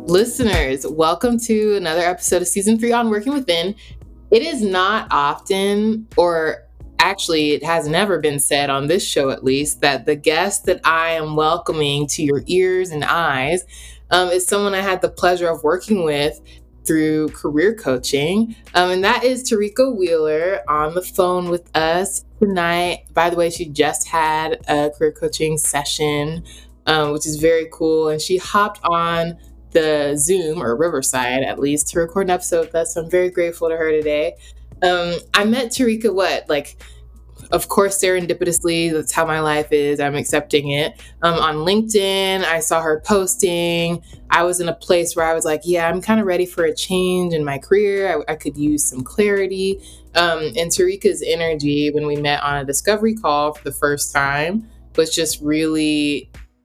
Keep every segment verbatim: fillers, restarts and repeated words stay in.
Listeners, welcome to another episode of season three on Working Within. It is not often, or actually it has never been said on this show at least, that the guest that I am welcoming to your ears and eyes um, is someone I had the pleasure of working with through career coaching. Um, and that is Tarika Wheeler on the phone with us tonight. By the way, she just had a career coaching session, um, which is very cool. And she hopped on the Zoom, or Riverside at least, to record an episode with us. So I'm very grateful to her today. Um, I met Tarika, what, like, of course, serendipitously, that's how my life is. I'm accepting it. Um, on LinkedIn, I saw her posting. I was in a place where I was like, yeah, I'm kind of ready for a change in my career. I, I could use some clarity. Um, and Tarika's energy when we met on a discovery call for the first time was just really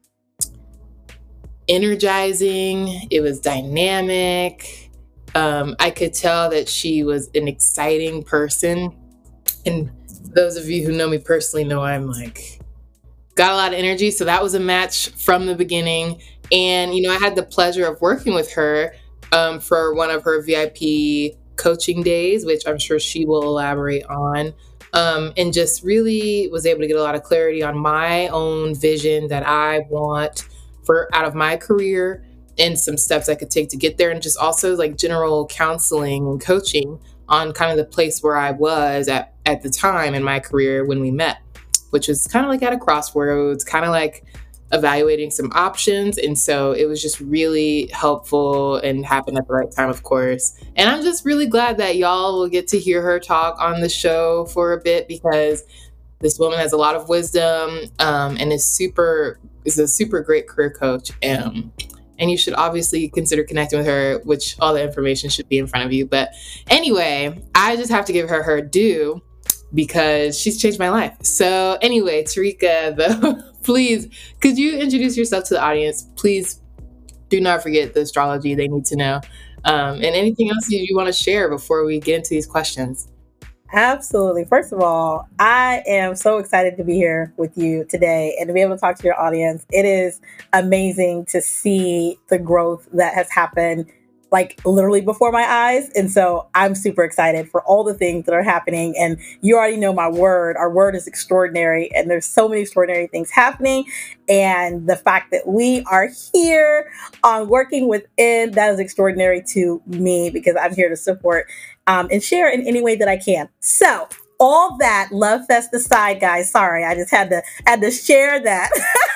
energizing. It was dynamic. Um, I could tell that she was an exciting person. And those of you who know me personally know I'm like, got a lot of energy. So that was a match from the beginning. And, you know, I had the pleasure of working with her um, for one of her V I P coaching days, which I'm sure she will elaborate on. Um, and just really was able to get a lot of clarity on my own vision that I want for out of my career and some steps I could take to get there, and just also like general counseling and coaching on kind of the place where I was at, at the time in my career when we met, which was kind of like at a crossroads, kind of like evaluating some options. And so it was just really helpful and happened at the right time, of course. And I'm just really glad that y'all will get to hear her talk on the show for a bit, because this woman has a lot of wisdom um, and is super is a super great career coach. Um, and you should obviously consider connecting with her, which all the information should be in front of you. But anyway, I just have to give her her due because she's changed my life. So anyway, Tarika, though, please, could you introduce yourself to the audience? Please do not forget the astrology they need to know. Um, and anything else you, you want to share before we get into these questions? Absolutely. First of all, I am so excited to be here with you today and to be able to talk to your audience. It is amazing to see the growth that has happened, like literally before my eyes. And so I'm super excited for all the things that are happening. And you already know my word. Our word is extraordinary. And there's so many extraordinary things happening. And the fact that we are here on Working Within, that is extraordinary to me, because I'm here to support Um, and share in any way that I can. So all that love fest aside, guys, sorry, I just had to had to share that.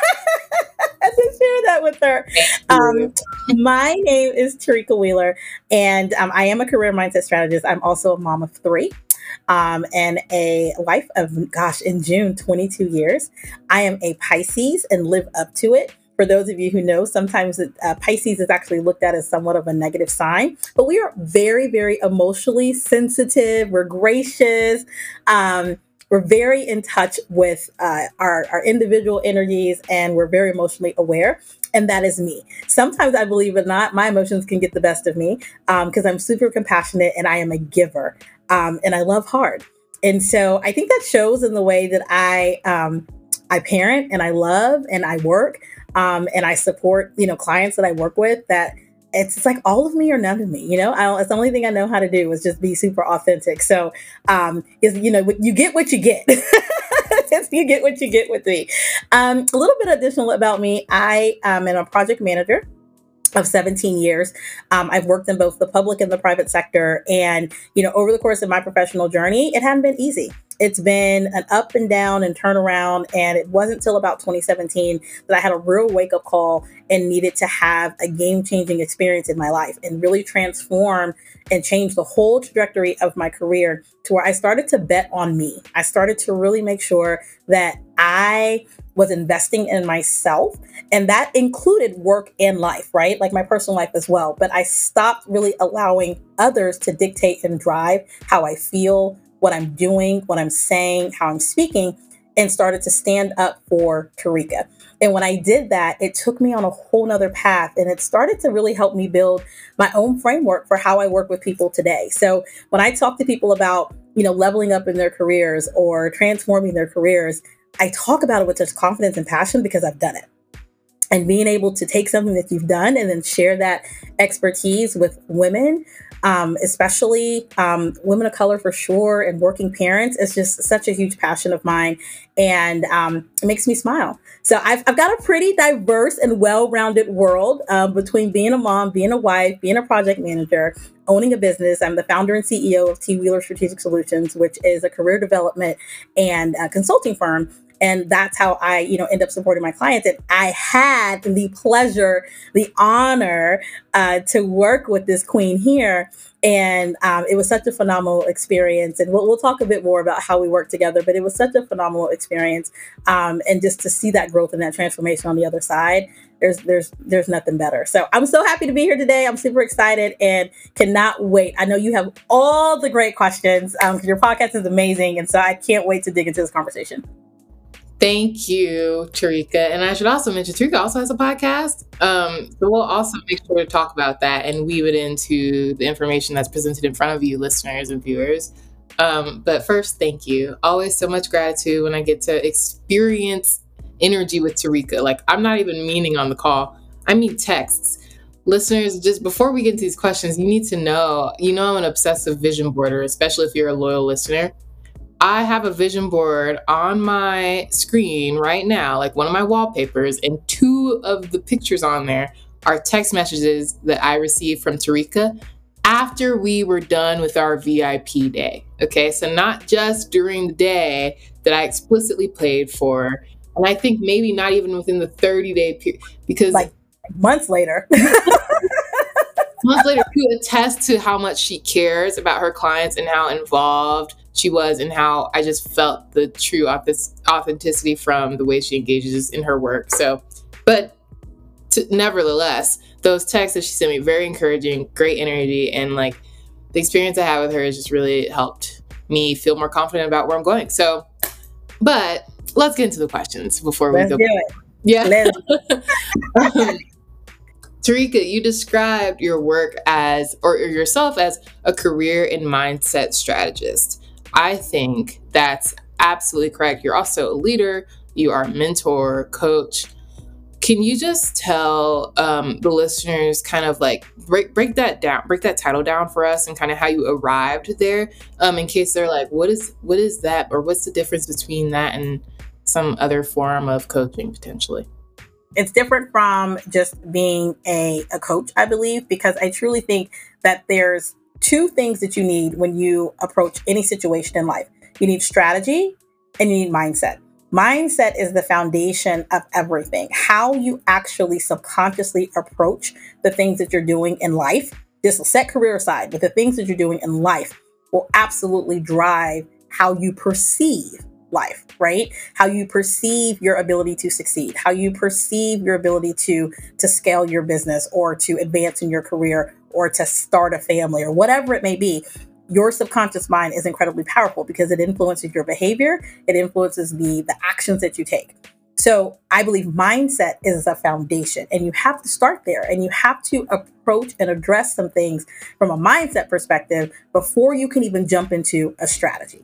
had to share that with her. Um, my name is Tarika Wheeler, and um, I am a career mindset strategist. I'm also a mom of three. Um, and a wife of, gosh, in June, twenty-two years. I am a Pisces and live up to it. For those of you who know, sometimes uh, Pisces is actually looked at as somewhat of a negative sign, but we are very, very emotionally sensitive. We're gracious. Um, we're very in touch with uh, our, our individual energies, and we're very emotionally aware. And that is me. Sometimes, I believe it or not, my emotions can get the best of me because um, I'm super compassionate and I am a giver um, and I love hard. And so I think that shows in the way that I um, I parent and I love and I work. Um, and I support, you know, clients that I work with, that it's, it's like all of me or none of me, you know, I don't, it's the only thing I know how to do is just be super authentic. So, um, is, you know, you get what you get. You get what you get with me. Um, a little bit additional about me. I am a project manager of seventeen years. Um, I've worked in both the public and the private sector. And, you know, over the course of my professional journey, it hadn't been easy. It's been an up and down and turnaround. And it wasn't until about twenty seventeen that I had a real wake up call and needed to have a game changing experience in my life and really transform and change the whole trajectory of my career to where I started to bet on me. I started to really make sure that I was investing in myself. And that included work and life, right? Like my personal life as well. But I stopped really allowing others to dictate and drive how I feel, what I'm doing, what I'm saying, how I'm speaking, and started to stand up for Tarika. And when I did that, it took me on a whole nother path, and it started to really help me build my own framework for how I work with people today. So when I talk to people about, you know, leveling up in their careers or transforming their careers, I talk about it with such confidence and passion because I've done it. and being able to take something that you've done and then share that expertise with women, um, especially um, women of color for sure, and working parents, is just such a huge passion of mine. And um, it makes me smile. So I've, I've got a pretty diverse and well-rounded world uh, between being a mom, being a wife, being a project manager, owning a business. I'm the founder and C E O of T. Wheeler Strategic Solutions, which is a career development and uh, consulting firm. And that's how I, you know, end up supporting my clients. And I had the pleasure, the honor uh, to work with this queen here. And um, it was such a phenomenal experience. And we'll, we'll talk a bit more about how we work together, but it was such a phenomenal experience. Um, and just to see that growth and that transformation on the other side, there's there's there's nothing better. So I'm so happy to be here today. I'm super excited and cannot wait. I know you have all the great questions because um, your podcast is amazing. And so I can't wait to dig into this conversation. Thank you, Tarika. And I should also mention, Tarika also has a podcast. Um, so we'll also make sure to talk about that and weave it into the information that's presented in front of you, listeners and viewers. Um, but first, thank you. Always so much gratitude when I get to experience energy with Tarika. Like, I'm not even meaning on the call. I mean texts. Listeners, just before we get into these questions, you need to know, you know, I'm an obsessive vision boarder, especially if you're a loyal listener. I have a vision board on my screen right now, like one of my wallpapers, and two of the pictures on there are text messages that I received from Tarika after we were done with our V I P day. Okay, so not just during the day that I explicitly paid for, and I think maybe not even within the thirty day period, because like months later. months later, to attest to how much she cares about her clients and how involved she was, and how I just felt the true authenticity from the way she engages in her work. So, but to, nevertheless, those texts that she sent me, very encouraging, great energy, and like the experience I had with her has just really helped me feel more confident about where I'm going. So, but let's get into the questions before we let's go. Do it. Yeah. um, Tarika, you described your work as, or yourself as, a career and mindset strategist. I think that's absolutely correct. You're also a leader. You are a mentor, coach. Can you just tell um, the listeners kind of like break break that down, break that title down for us, and kind of how you arrived there, um, in case they're like, what is what is that, or what's the difference between that and some other form of coaching potentially? It's different from just being a, a coach, I believe, because I truly think that there's two things that you need when you approach any situation in life. You need strategy and you need mindset. Mindset is the foundation of everything. How you actually subconsciously approach the things that you're doing in life, just set career aside, but the things that you're doing in life will absolutely drive how you perceive life, right? How you perceive your ability to succeed, how you perceive your ability to, to scale your business or to advance in your career or to start a family or whatever it may be. Your subconscious mind is incredibly powerful because it influences your behavior. It influences the, the actions that you take. So I believe mindset is a foundation, and you have to start there, and you have to approach and address some things from a mindset perspective before you can even jump into a strategy.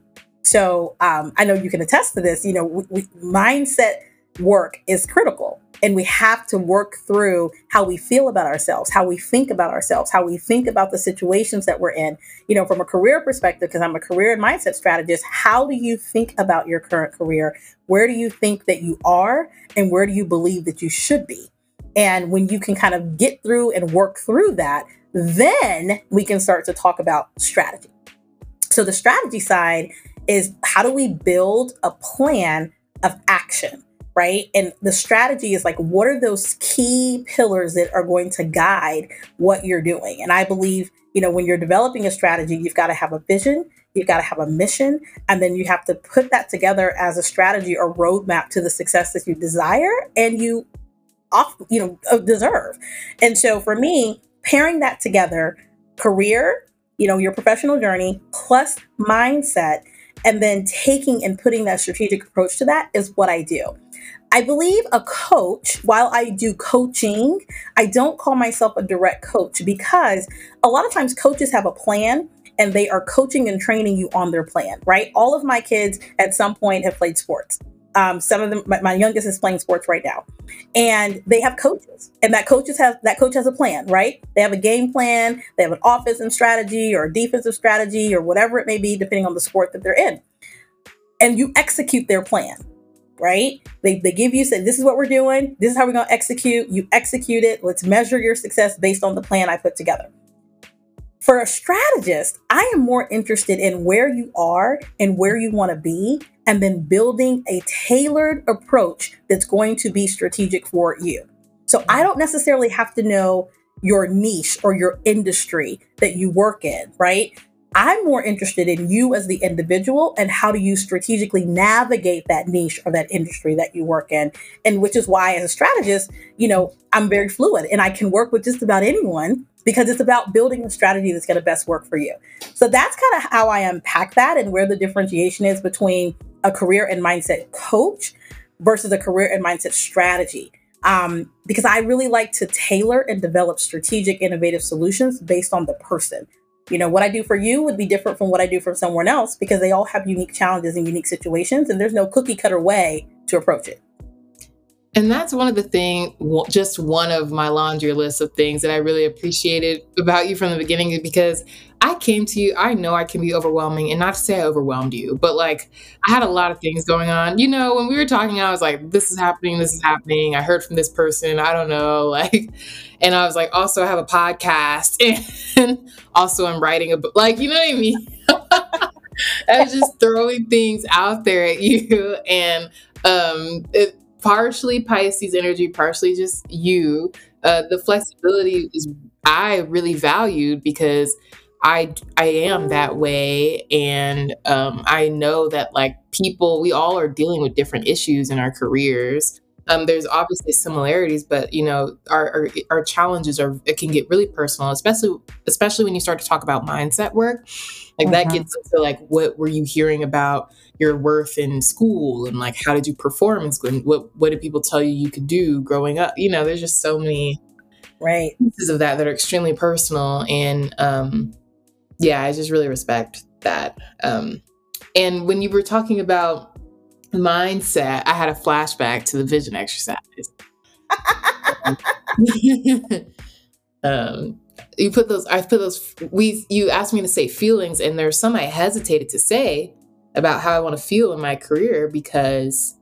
So um, I know you can attest to this. You know, we, we, mindset work is critical, and we have to work through how we feel about ourselves, how we think about ourselves, how we think about the situations that we're in. You know, from a career perspective, because I'm a career and mindset strategist, how do you think about your current career? Where do you think that you are, and where do you believe that you should be? And when you can kind of get through and work through that, then we can start to talk about strategy. So the strategy side is, how do we build a plan of action, right? And the strategy is like, what are those key pillars that are going to guide what you're doing? And I believe, you know, when you're developing a strategy, you've got to have a vision, you've got to have a mission, and then you have to put that together as a strategy or roadmap to the success that you desire and you off, you know, deserve. And so for me, pairing that together, career, you know, your professional journey plus mindset, and then taking and putting that strategic approach to that is what I do. I believe a coach, while I do coaching, I don't call myself a direct coach, because a lot of times coaches have a plan and they are coaching and training you on their plan, right? All of my kids at some point have played sports. Um, some of them, my, my youngest is playing sports right now, and they have coaches, and that coaches have that coach has a plan, right? They have a game plan, they have an offensive strategy or a defensive strategy or whatever it may be, depending on the sport that they're in, and you execute their plan, right? They they give you, say, this is what we're doing, this is how we're going to execute. You execute it. Let's measure your success based on the plan I put together. For a strategist, I am more interested in where you are and where you want to be, and then building a tailored approach that's going to be strategic for you. So I don't necessarily have to know your niche or your industry that you work in, right? I'm more interested in you as the individual and how do you strategically navigate that niche or that industry that you work in. And which is why, as a strategist, you know, I'm very fluid and I can work with just about anyone, because it's about building a strategy that's going to best work for you. So that's kind of how I unpack that and where the differentiation is between a career and mindset coach versus a career and mindset strategy. Um, because I really like to tailor and develop strategic, innovative solutions based on the person. You know, what I do for you would be different from what I do for someone else, because they all have unique challenges and unique situations, and there's no cookie cutter way to approach it. And that's one of the things, just one of my laundry list of things that I really appreciated about you from the beginning, because I came to you, I know I can be overwhelming, and not to say I overwhelmed you, but like I had a lot of things going on. You know, when we were talking, I was like, this is happening, this is happening. I heard from this person, I don't know, like, and I was like, also I have a podcast and also I'm writing a book, like, you know what I mean? I was just throwing things out there at you, and um, it, partially Pisces energy, partially just you. Uh, the flexibility is I really valued, because I I am that way, and um, I know that like people, we all are dealing with different issues in our careers. Um, there's obviously similarities, but you know our, our our challenges are, it can get really personal, especially especially when you start to talk about mindset work. Like that Mhm. gets into like, what were you hearing about your worth in school, and like how did you perform in school, and what what did people tell you you could do growing up? You know, there's just so many Right. pieces of that that are extremely personal, and um, yeah, I just really respect that. Um, and when you were talking about mindset, I had a flashback to the vision exercise. um, you put those, I put those, we, you asked me to say feelings, and there's some I hesitated to say about how I want to feel in my career, because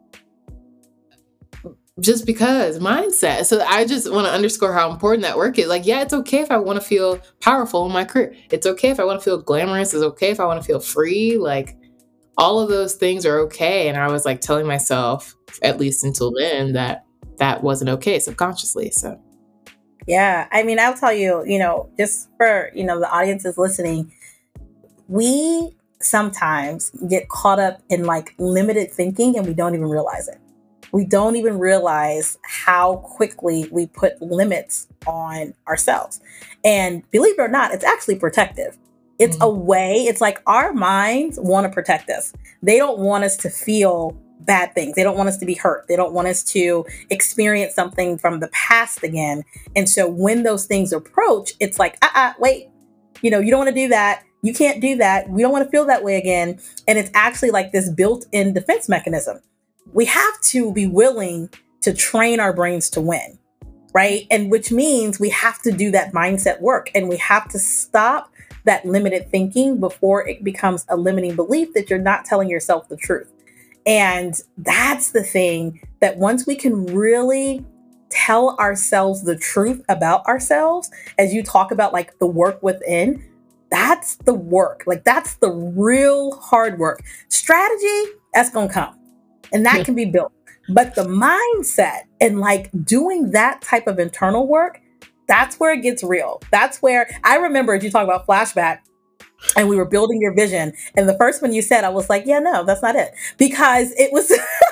just because mindset. So I just want to underscore how important that work is. Like, yeah, it's okay if I want to feel powerful in my career. It's okay if I want to feel glamorous. It's okay if I want to feel free. Like, all of those things are okay. And I was like telling myself, at least until then, that that wasn't okay subconsciously. So Yeah. I mean, I'll tell you, you know, just for, you know, the audiences listening, we sometimes get caught up in like limited thinking and we don't even realize it. We don't even realize how quickly we put limits on ourselves. And believe it or not, it's actually protective. It's a way, it's like our minds want to protect us. They don't want us to feel bad things. They don't want us to be hurt. They don't want us to experience something from the past again. And so when those things approach, it's like, uh-uh, wait, you know, you don't want to do that. You can't do that. We don't want to feel that way again. And it's actually like this built-in defense mechanism. We have to be willing to train our brains to win, right? And which means we have to do that mindset work, and we have to stop that limited thinking before it becomes a limiting belief that you're not telling yourself the truth. And that's the thing, that once we can really tell ourselves the truth about ourselves, as you talk about like the work within, that's the work. Like that's the real hard work. Strategy, that's going to come, and that can be built. But the mindset and like doing that type of internal work, that's where it gets real. That's where I remember, as you talk about flashback, and we were building your vision, and the first one you said, I was like, yeah, no, that's not it. Because it was...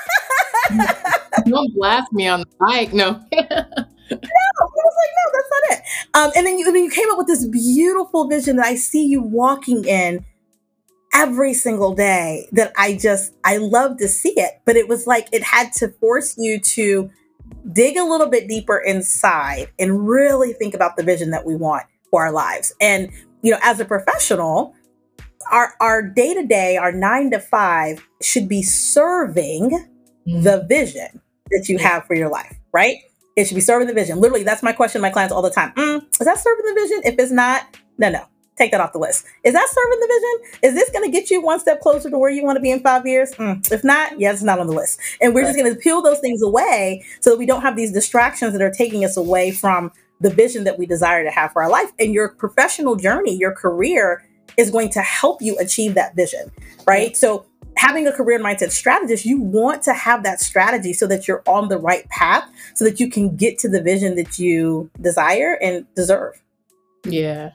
Don't blast me on the mic. No. No, I was like, no, that's not it. Um, and then you, then you came up with this beautiful vision that I see you walking in every single day, that I just, I love to see it. But it was like, it had to force you to dig a little bit deeper inside and really think about the vision that we want for our lives. And, you know, as a professional, our, our day-to-day, our nine to five should be serving the vision that you have for your life, right? It should be serving the vision. Literally, that's my question to my clients all the time. Mm, is that serving the vision? If it's not, no, no, take that off the list. Is that serving the vision? Is this going to get you one step closer to where you want to be in five years? Mm, if not, yeah, it's not on the list. And we're just going to peel those things away so that we don't have these distractions that are taking us away from the vision that we desire to have for our life. And your professional journey, your career is going to help you achieve that vision, right? So having a career mindset strategist, you want to have that strategy so that you're on the right path, so that you can get to the vision that you desire and deserve. Yeah.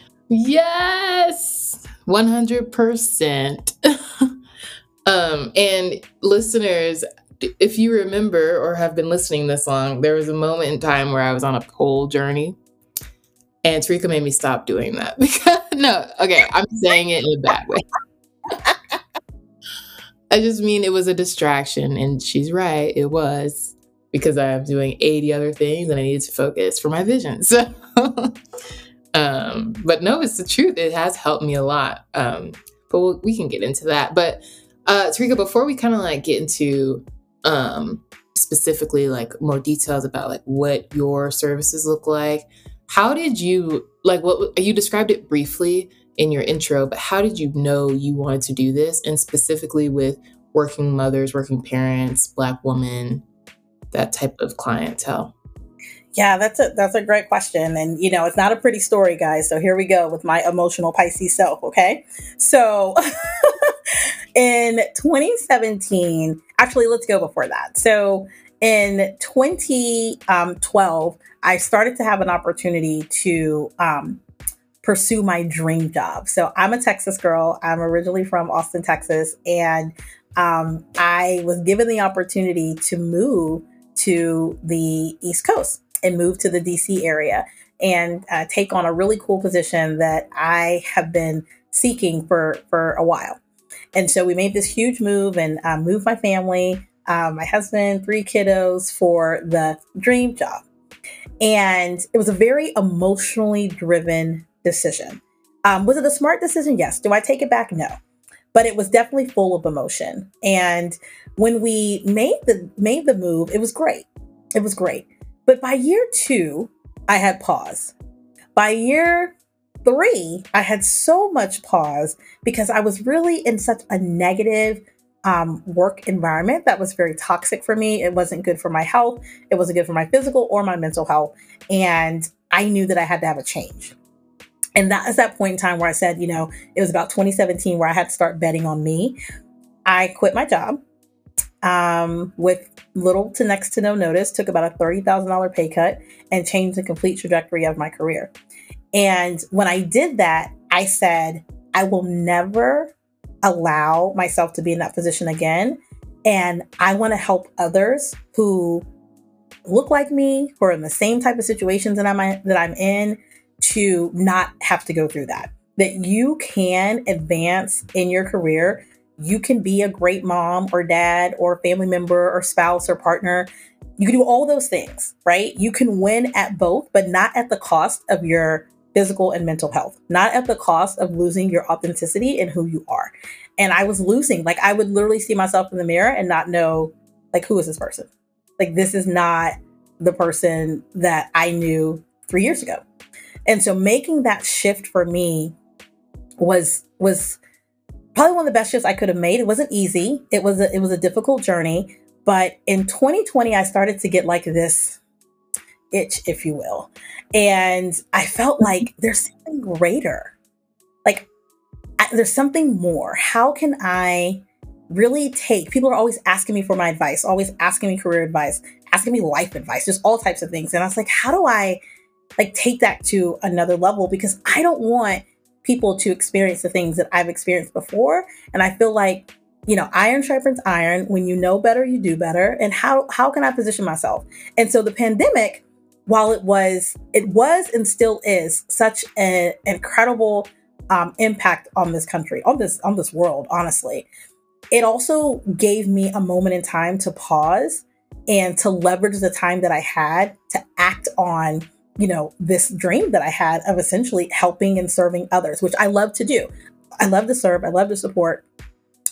Yes. one hundred percent. um, and listeners, if you remember or have been listening this long, there was a moment in time where I was on a pole journey, and Tarika made me stop doing that. Because no, okay, I'm saying it in a bad way. I just mean it was a distraction, and she's right, it was, because I'm doing eighty other things and I needed to focus for my vision. So, um, but no, it's the truth. It has helped me a lot. Um, but we'll, we can get into that. But uh, Tarika, before we kind of like get into um, specifically like more details about like what your services look like, how did you like what you described it briefly in your intro, but how did you know you wanted to do this, and specifically with working mothers, working parents, Black women, that type of clientele? Yeah, that's a that's a great question. And you know, it's not a pretty story, guys. So here we go with my emotional Pisces self, okay? So in twenty seventeen, actually let's go before that. So in twenty twelve, I started to have an opportunity to um, pursue my dream job. So I'm a Texas girl. I'm originally from Austin, Texas. And um, I was given the opportunity to move to the East Coast and move to the D C area and uh, take on a really cool position that I have been seeking for, for a while. And so we made this huge move and uh, moved my family, um, my husband, three kiddos for the dream job. And it was a very emotionally driven decision. Um, was it a smart decision? Yes. Do I take it back? No. But it was definitely full of emotion. And when we made the made the move, it was great. It was great. But by year two, I had pause. By year three, I had so much pause because I was really in such a negative um, work environment that was very toxic for me. It wasn't good for my health. It wasn't good for my physical or my mental health. And I knew that I had to have a change. And that is that point in time where I said, you know, it was about twenty seventeen where I had to start betting on me. I quit my job um, with little to next to no notice, took about a thirty thousand dollars pay cut and changed the complete trajectory of my career. And when I did that, I said, I will never allow myself to be in that position again. And I want to help others who look like me, who are in the same type of situations that I'm, that I'm in, to not have to go through that. That you can advance in your career. You can be a great mom or dad or family member or spouse or partner. You can do all those things, right? You can win at both, but not at the cost of your physical and mental health, not at the cost of losing your authenticity and who you are. And I was losing, like I would literally see myself in the mirror and not know, like, who is this person? Like, this is not the person that I knew three years ago. And so making that shift for me was, was probably one of the best shifts I could have made. It wasn't easy. It was a, it was a difficult journey. But in twenty twenty, I started to get like this itch, if you will. And I felt like there's something greater. Like I, there's something more. How can I really take, people are always asking me for my advice, always asking me career advice, asking me life advice, just all types of things. And I was like, how do I like take that to another level? Because I don't want people to experience the things that I've experienced before. And I feel like, you know, iron sharpens iron. When you know better, you do better. And how, how can I position myself? And so the pandemic, while it was, it was and still is such an incredible um, impact on this country, on this, on this world, honestly, it also gave me a moment in time to pause and to leverage the time that I had to act on, you know, this dream that I had of essentially helping and serving others, which I love to do. I love to serve. I love to support.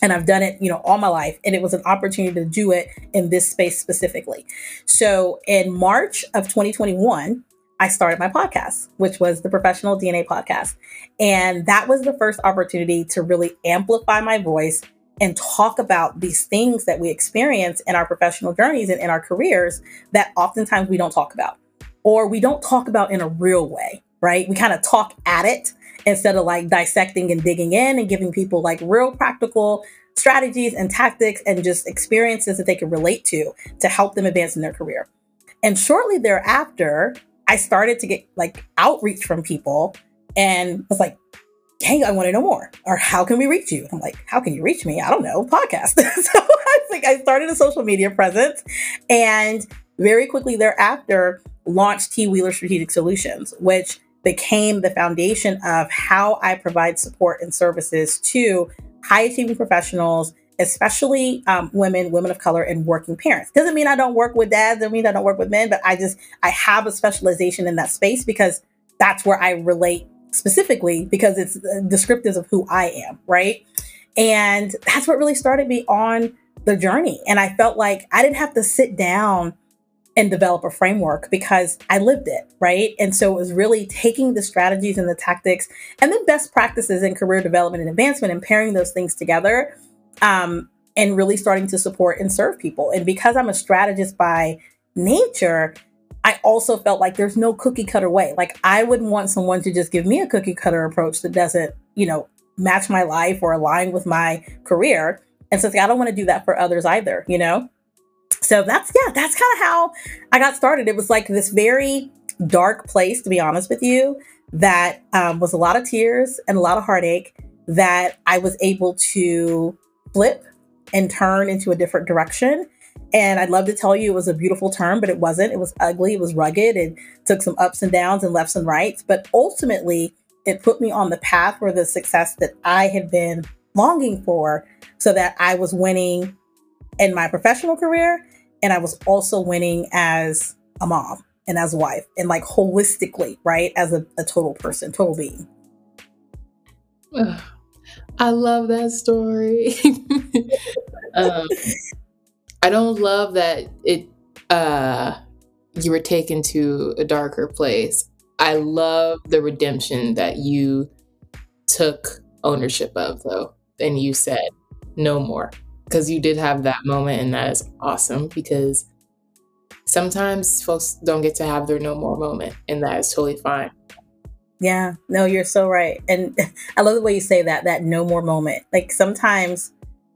And I've done it, you know, all my life. And it was an opportunity to do it in this space specifically. So in March of twenty twenty-one, I started my podcast, which was the Professional D N A Podcast. And that was the first opportunity to really amplify my voice and talk about these things that we experience in our professional journeys and in our careers that oftentimes we don't talk about, or we don't talk about in a real way, right? We kind of talk at it instead of like dissecting and digging in and giving people like real practical strategies and tactics and just experiences that they can relate to to help them advance in their career. And shortly thereafter, I started to get like outreach from people and was like, hey, I want to know more. Or how can we reach you? I'm like, how can you reach me? I don't know, podcast. So I was like, I started a social media presence and very quickly thereafter launched T. Wheeler Strategic Solutions, which became the foundation of how I provide support and services to high achieving professionals, especially um, women, women of color, and working parents. Doesn't mean I don't work with dads, doesn't mean I don't work with men, but I just, I have a specialization in that space because that's where I relate specifically because it's descriptive of who I am, right? And that's what really started me on the journey. And I felt like I didn't have to sit down and develop a framework because I lived it, right? And so it was really taking the strategies and the tactics and the best practices in career development and advancement and pairing those things together um, and really starting to support and serve people. And because I'm a strategist by nature, I also felt like there's no cookie cutter way. Like I wouldn't want someone to just give me a cookie cutter approach that doesn't, you know, match my life or align with my career. And so it's like, I don't want to do that for others either, you know? So that's, yeah, that's kind of how I got started. It was like this very dark place, to be honest with you, that um, was a lot of tears and a lot of heartache that I was able to flip and turn into a different direction. And I'd love to tell you it was a beautiful turn, but it wasn't. It was ugly. It was rugged. It took some ups and downs and lefts and rights. But ultimately, it put me on the path for the success that I had been longing for so that I was winning in my professional career. And I was also winning as a mom and as a wife and like holistically, right? As a, a total person, total being. I love that story. um, I don't love that it uh, you were taken to a darker place. I love the redemption that you took ownership of, though, and you said no more. Because you did have that moment, and that is awesome because sometimes folks don't get to have their no more moment, and that is totally fine. Yeah, no, you're so right. And I love the way you say that, that no more moment. Like sometimes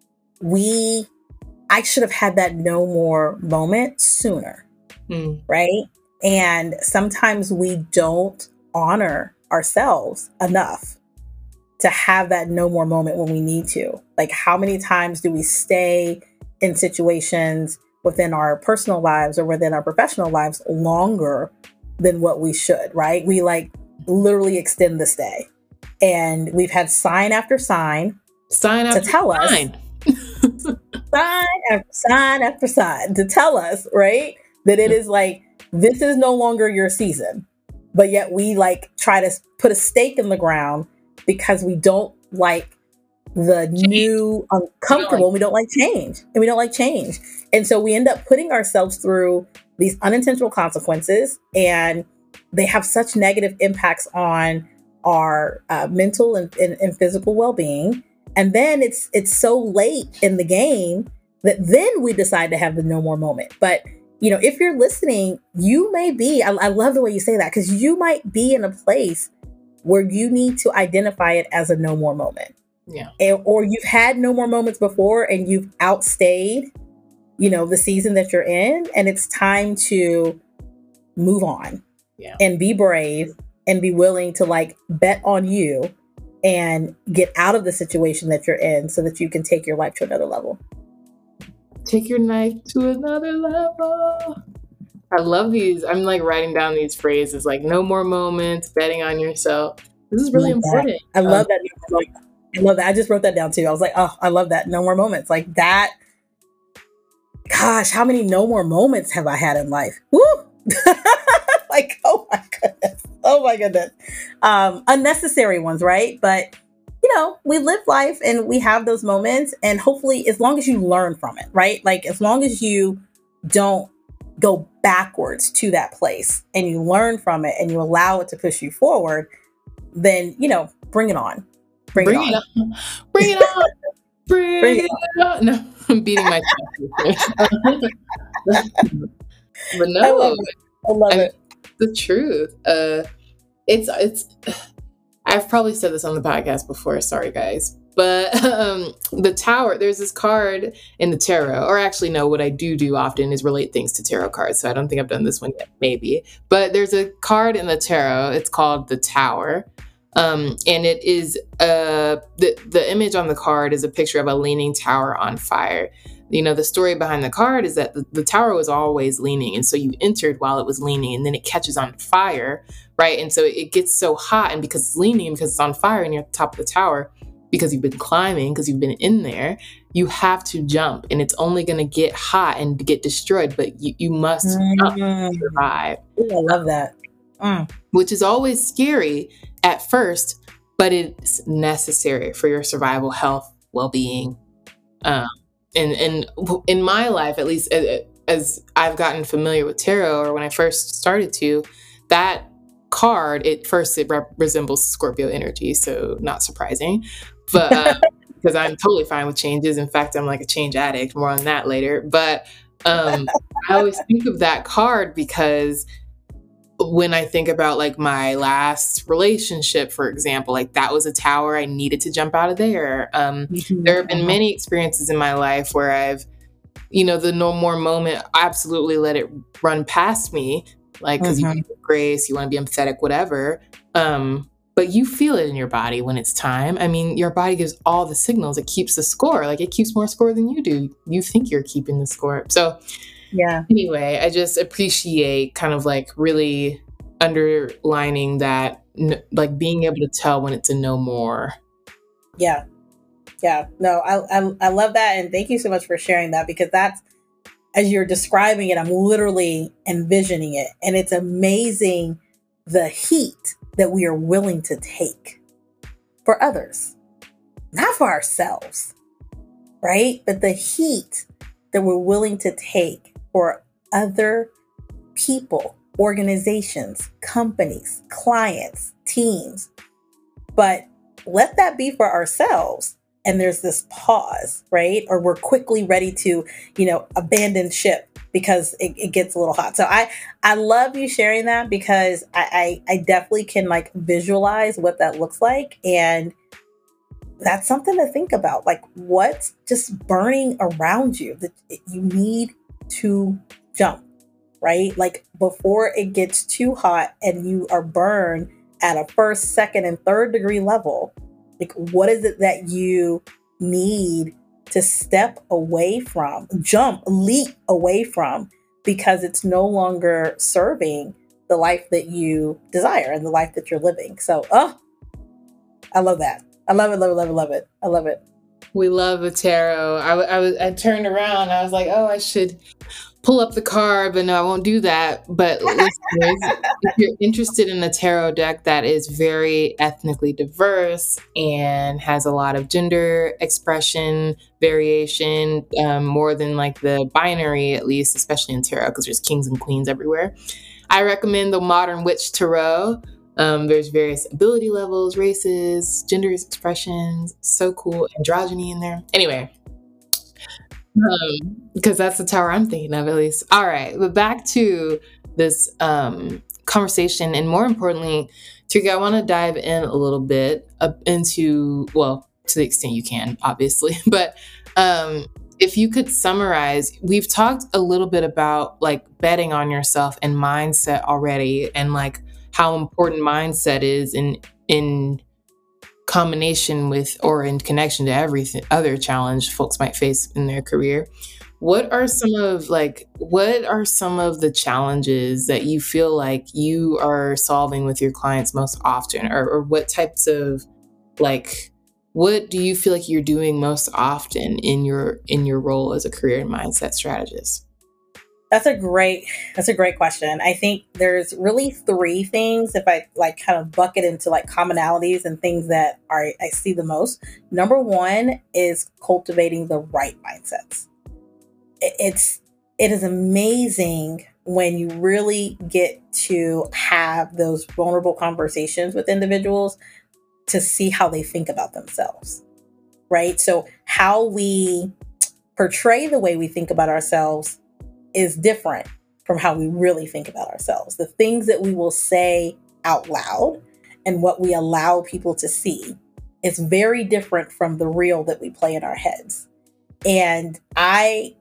we, I should have had that no more moment sooner, mm. right? And sometimes we don't honor ourselves enough to have that no more moment when we need to. Like how many times do we stay in situations within our personal lives or within our professional lives longer than what we should, right? We like literally extend the stay. And we've had sign after sign, sign after to tell sign. us, sign after sign after sign to tell us, right? That it is like, this is no longer your season. But yet we like try to put a stake in the ground because we don't like the new uncomfortable. We don't like change and we don't like change. And so we end up putting ourselves through these unintentional consequences and they have such negative impacts on our uh, mental and, and, and physical well-being. And then it's, it's so late in the game that then we decide to have the no more moment. But you know, if you're listening, you may be, I, I love the way you say that because you might be in a place where you need to identify it as a no more moment. Yeah. And, or you've had no more moments before and you've outstayed, you know, the season that you're in, and it's time to move on. Yeah. And be brave and be willing to like bet on you and get out of the situation that you're in so that you can take your life to another level. Take your life to another level. I love these. I'm like writing down these phrases like no more moments, betting on yourself. This is really important. That. I love um, that. I love that. I just wrote that down too. I was like, oh, I love that. No more moments. Like that. Gosh, how many no more moments have I had in life? Woo! Like, oh my goodness. Oh my goodness. Um, unnecessary ones, right? But you know, we live life and we have those moments. And hopefully, as long as you learn from it, right? Like, as long as you don't go backwards to that place and you learn from it and you allow it to push you forward, then, you know, bring it on. Bring, bring it on. It on. Bring it on. Bring, bring it on. on. No, I'm beating my chest. But no, I love it. I love I mean, it. The truth. Uh, it's, it's, I've probably said this on the podcast before. Sorry, guys. But um, the tower, there's this card in the tarot, or actually, no, what I do do often is relate things to tarot cards. So I don't think I've done this one yet, maybe. But there's a card in the tarot. It's called the Tower. Um, and it is, uh, the, the image on the card is a picture of a leaning tower on fire. You know, the story behind the card is that the, the tower was always leaning. And so you entered while it was leaning, and then it catches on fire, right? And so it gets so hot, and because it's leaning, because it's on fire and you're at the top of the tower, because you've been climbing, because you've been in there, you have to jump, and it's only going to get hot and get destroyed, but you, you must mm. jump to survive. Ooh, I love that. Mm. Which is always scary at first, but it's necessary for your survival, health, well-being. Um, and, and in my life, at least as I've gotten familiar with tarot, or when I first started to, that card, at first it rep- resembles Scorpio energy, so not surprising. But uh, because I'm totally fine with changes. In fact, I'm like a change addict. More on that later. But um, I always think of that card because when I think about like my last relationship, for example, like that was a tower. I needed to jump out of there. Um, mm-hmm. There have been many experiences in my life where I've, you know, the no more moment, absolutely let it run past me. Like, because mm-hmm. you want grace, you want to be empathetic, whatever. Um, but you feel it in your body when it's time. I mean, your body gives all the signals. It keeps the score. Like, it keeps more score than you do. You think you're keeping the score. So, yeah. Anyway, I just appreciate kind of like really underlining that, like being able to tell when it's a no more. Yeah. Yeah. No, I, I, I love that. And thank you so much for sharing that, because that's, as you're describing it, I'm literally envisioning it. And it's amazing the heat that we are willing to take for others, not for ourselves, right? But the heat that we're willing to take for other people, organizations, companies, clients, teams. But let that be for ourselves. And there's this pause, right? Or we're quickly ready to, you know, abandon ship because it, it gets a little hot. So I, I love you sharing that, because I, I, I definitely can like visualize what that looks like. And that's something to think about. Like, what's just burning around you that you need to jump, right? Like, before it gets too hot and you are burned at a first, second, and third degree level. Like, what is it that you need to step away from, jump, leap away from, because it's no longer serving the life that you desire and the life that you're living? So, oh, I love that. I love it, love it, love it, love it. I love it. We love the tarot. I, I was, I turned around. I was like, oh, I should pull up the card, but no, I won't do that. But listeners, if you're interested in a tarot deck that is very ethnically diverse and has a lot of gender expression, variation, um, more than like the binary, at least, especially in tarot, because there's kings and queens everywhere, I recommend the Modern Witch Tarot. Um, there's various ability levels, races, gender expressions. So cool. Androgyny in there. Anyway. Um, because that's the tower I'm thinking of, at least. All right, but back to this um, conversation, and more importantly, Trika, I want to dive in a little bit uh, into, well, to the extent you can, obviously, but um, if you could summarize, we've talked a little bit about like betting on yourself and mindset already, and like how important mindset is in in combination with, or in connection to everything other challenge folks might face in their career. What are some of like, what are some of the challenges that you feel like you are solving with your clients most often? Or, or what types of like, what do you feel like you're doing most often in your, in your role as a career and mindset strategist? That's a great that's a great question. I think there's really three things if I like kind of bucket into like commonalities and things that are I see the most. Number one is cultivating the right mindsets. It- It's it is amazing when you really get to have those vulnerable conversations with individuals to see how they think about themselves, right? So how we portray the way we think about ourselves is different from how we really think about ourselves. The things that we will say out loud and what we allow people to see is very different from the real that we play in our heads. And I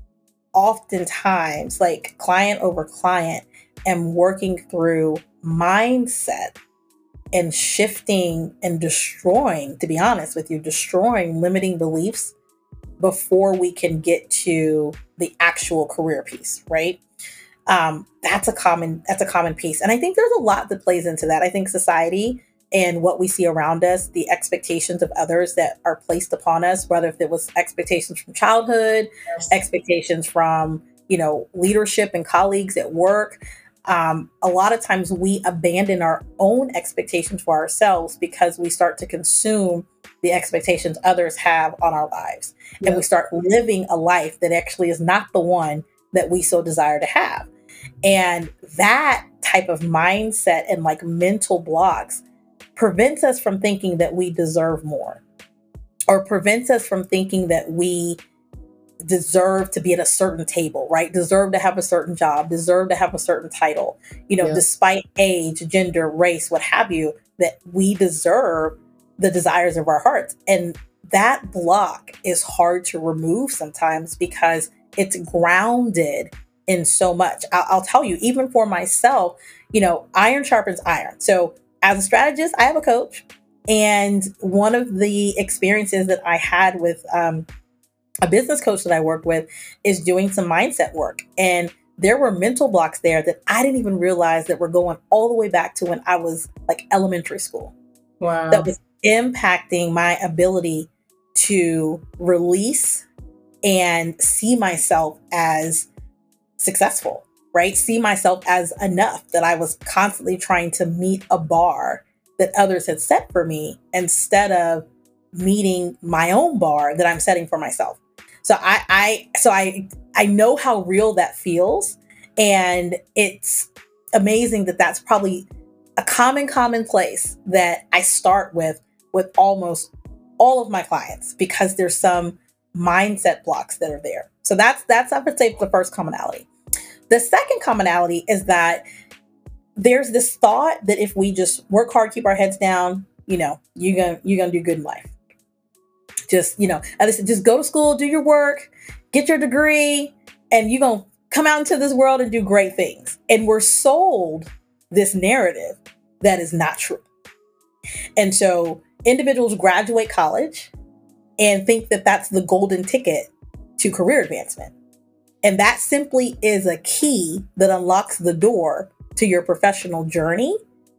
oftentimes, like client over client, am working through mindset and shifting and destroying, to be honest with you, destroying limiting beliefs before we can get to the actual career piece, right? Um, that's a common that's a common piece, and I think there's a lot that plays into that. I think society and what we see around us, the expectations of others that are placed upon us, whether if it was expectations from childhood, Yes. expectations from you know leadership and colleagues at work. Um, a lot of times we abandon our own expectations for ourselves because we start to consume the expectations others have on our lives. And Yeah. we start living a life that actually is not the one that we so desire to have. And that type of mindset and like mental blocks prevents us from thinking that we deserve more, or prevents us from thinking that we deserve to be at a certain table, right? Deserve to have a certain job, deserve to have a certain title, you know, Yeah. despite age, gender, race, what have you, that we deserve the desires of our hearts. And that block is hard to remove sometimes because it's grounded in so much. I'll, I'll tell you, even for myself, you know, iron sharpens iron. So as a strategist, I have a coach. And one of the experiences that I had with um, a business coach that I worked with is doing some mindset work. And there were mental blocks there that I didn't even realize that were going all the way back to when I was like elementary school. Wow. That was impacting my ability to release and see myself as successful, right? See myself as enough, that I was constantly trying to meet a bar that others had set for me instead of meeting my own bar that I'm setting for myself. So I, I, so I, I know how real that feels. And it's amazing that that's probably a common, common place that I start with, with almost all of my clients, because there's some mindset blocks that are there. So that's, that's, I would say, the first commonality. The second commonality is that there's this thought that if we just work hard, keep our heads down, you know, you're gonna, you're gonna do good in life. Just, you know, just go to school, do your work, get your degree, and you're going to come out into this world and do great things. And we're sold this narrative that is not true. And so individuals graduate college and think that that's the golden ticket to career advancement. And that simply is a key that unlocks the door to your professional journey.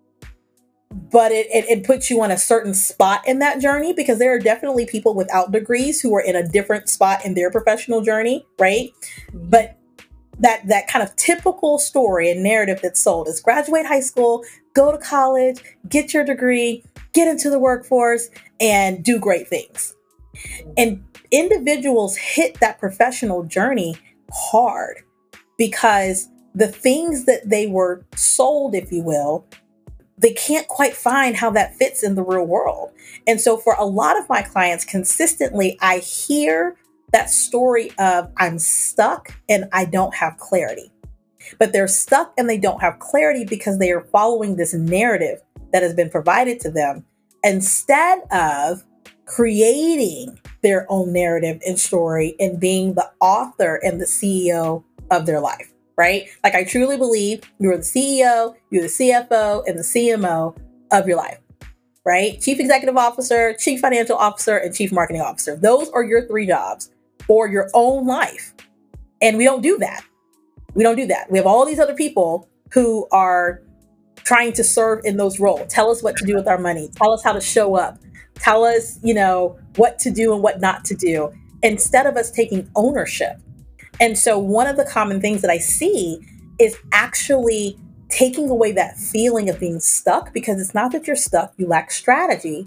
But it, it, it puts you on a certain spot in that journey, because there are definitely people without degrees who are in a different spot in their professional journey, right? Mhm. But that that kind of typical story and narrative that's sold is graduate high school, go to college, get your degree, get into the workforce, and do great things. And individuals hit that professional journey hard because the things that they were sold, if you will, they can't quite find how that fits in the real world. And so for a lot of my clients, consistently, I hear that story of I'm stuck and I don't have clarity. But they're stuck and they don't have clarity because they are following this narrative that has been provided to them instead of creating their own narrative and story and being the author and the C E O of their life. Right? Like, I truly believe you're the C E O, you're the C F O, and the C M O of your life, right? Chief Executive Officer, Chief Financial Officer, and Chief Marketing Officer. Those are your three jobs for your own life. And we don't do that. We don't do that. We have all these other people who are trying to serve in those roles. Tell us what to do with our money. Tell us how to show up. Tell us, you know, what to do and what not to do, instead of us taking ownership And so one of the common things that I see is actually taking away that feeling of being stuck, because it's not that you're stuck, you lack strategy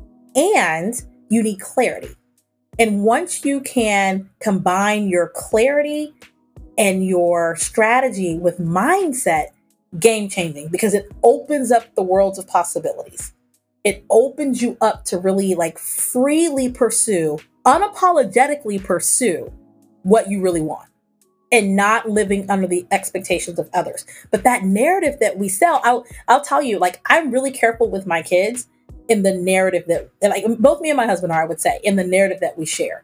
and you need clarity. And once you can combine your clarity and your strategy with mindset, game changing, because it opens up the worlds of possibilities. It opens you up to really like freely pursue, unapologetically pursue what you really want and not living under the expectations of others. But that narrative that we sell, I'll, I'll tell you, like, I'm really careful with my kids in the narrative that, like, both me and my husband are, I would say, in the narrative that we share.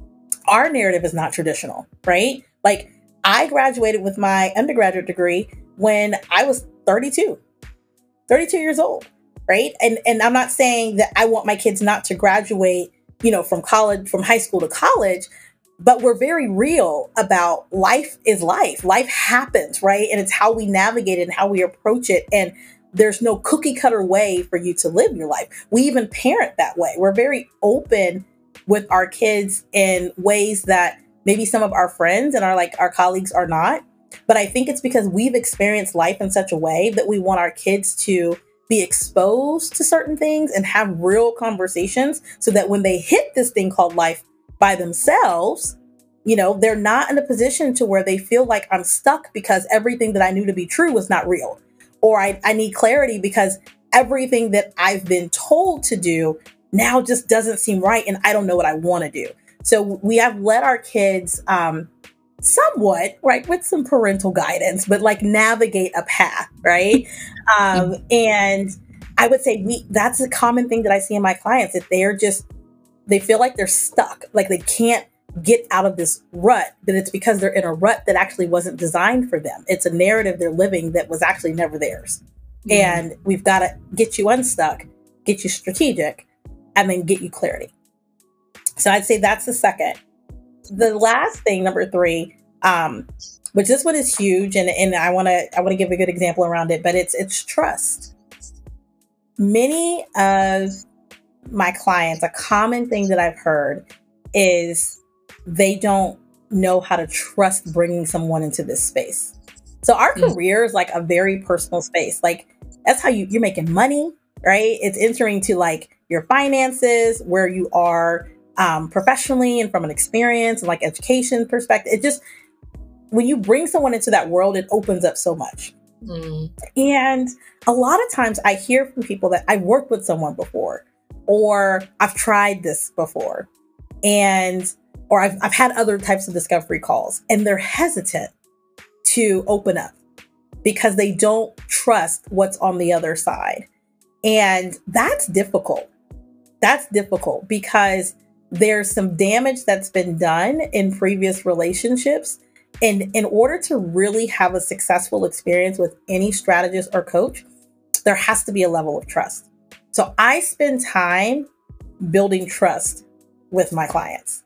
Our narrative is not traditional, right? Like, I graduated with my undergraduate degree when I was thirty-two, thirty-two years old, right? And and I'm not saying that I want my kids not to graduate, you know, from college, from high school to college, but we're very real about life is life. Life happens, right? And it's how we navigate it and how we approach it. And there's no cookie cutter way for you to live your life. We even parent that way. We're very open with our kids in ways that maybe some of our friends and our like our colleagues are not. But I think it's because we've experienced life in such a way that we want our kids to be exposed to certain things and have real conversations so that when they hit this thing called life by themselves, you know, they're not in a position to where they feel like I'm stuck because everything that I knew to be true was not real. Or I, I need clarity because everything that I've been told to do now just doesn't seem right and I don't know what I want to do. So we have let our kids um, somewhat, right, with some parental guidance, but like navigate a path, right? um, and I would say we that's a common thing that I see in my clients, that they're just, they feel like they're stuck, like they can't get out of this rut, but it's because they're in a rut that actually wasn't designed for them. It's a narrative they're living that was actually never theirs. Mm-hmm. And we've got to get you unstuck, get you strategic, and then get you clarity. So I'd say that's the second. The last thing, number three, um, which this one is huge, and, and I want to I want to give a good example around it, but it's it's trust. Many of my clients, a common thing that I've heard is they don't know how to trust bringing someone into this space. So our mm-hmm. career is like a very personal space. Like that's how you, you're making money, right? It's entering to like your finances, where you are um, professionally and from an experience and like education perspective. It just, when you bring someone into that world, it opens up so much. Mm. And a lot of times I hear from people that I've worked with someone before, or I've tried this before, and or I've, I've had other types of discovery calls, and they're hesitant to open up because they don't trust what's on the other side. And that's difficult. That's difficult because there's some damage that's been done in previous relationships. And in order to really have a successful experience with any strategist or coach, there has to be a level of trust. So I spend time building trust with my clients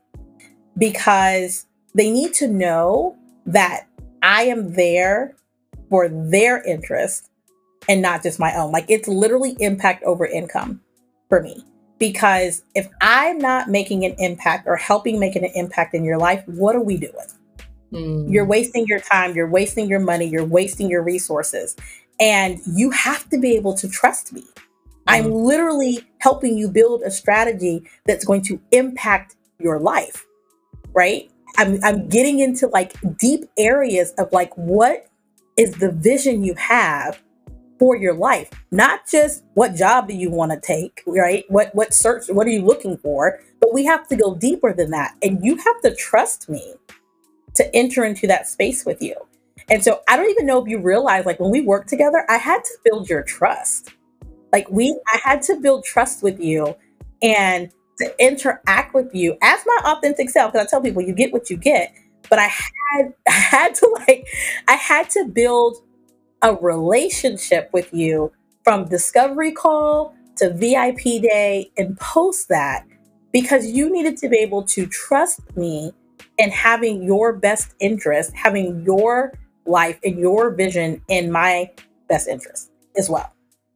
because they need to know that I am there for their interest and not just my own. Like it's literally impact over income for me. Because if I'm not making an impact or helping making an impact in your life, what are we doing? Mm. You're wasting your time, you're wasting your money, you're wasting your resources. And you have to be able to trust me. Mm. I'm literally helping you build a strategy that's going to impact your life, right? I'm, I'm getting into like deep areas of like, what is the vision you have for your life? Not just what job do you want to take, right? What, what search, what are you looking for? But we have to go deeper than that. And you have to trust me to enter into that space with you. And so I don't even know if you realize, like when we worked together, I had to build your trust. Like we, I had to build trust with you and to interact with you as my authentic self. Because I tell people, you get what you get. But I had, I had to like, I had to build a relationship with you from discovery call to V I P day and post that, because you needed to be able to trust me and having your best interest, having your life and your vision in my best interest as well.